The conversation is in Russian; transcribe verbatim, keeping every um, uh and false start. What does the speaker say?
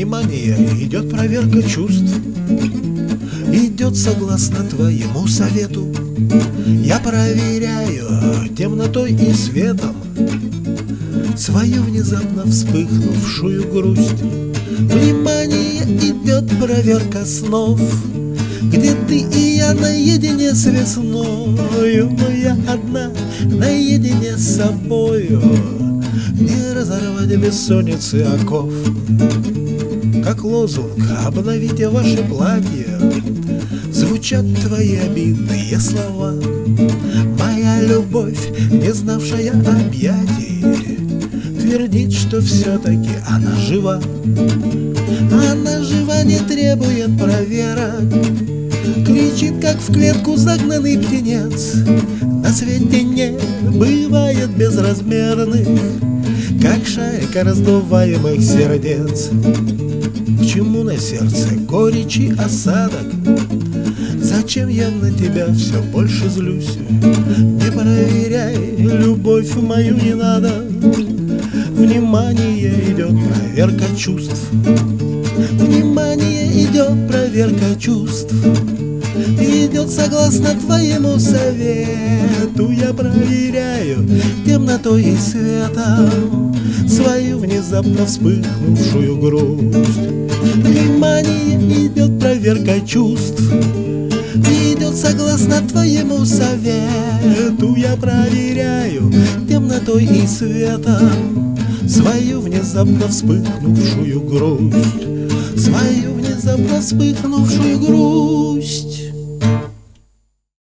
Внимание, идет проверка чувств. Идет согласно твоему совету. Я проверяю темнотой и светом свою внезапно вспыхнувшую грусть. Внимание, идет проверка снов, где ты и я наедине с весною. Но я одна, наедине с собою, не разорвать бессонницы оков. Как лозунг «Обновите ваше платье» звучат твои обидные слова. Моя любовь, не знавшая объятий, твердит, что все-таки она жива. Она жива, не требует проверок, кричит, как в клетку загнанный птенец. На свете не бывает безразмерных, как шайка раздуваемых сердец. К чему на сердце горечь и осадок? Зачем я на тебя все больше злюсь? Не проверяй, любовь мою не надо. Внимание, идет проверка чувств. Внимание, идет проверка чувств. Идет согласно твоему совету. Я проверяю темнотой и светом свою внезапно вспыхнувшую грусть. Внимание, идет проверка чувств. Идет согласно твоему совету. Я проверяю темнотой и светом свою внезапно вспыхнувшую грусть. Свою внезапно вспыхнувшую грусть.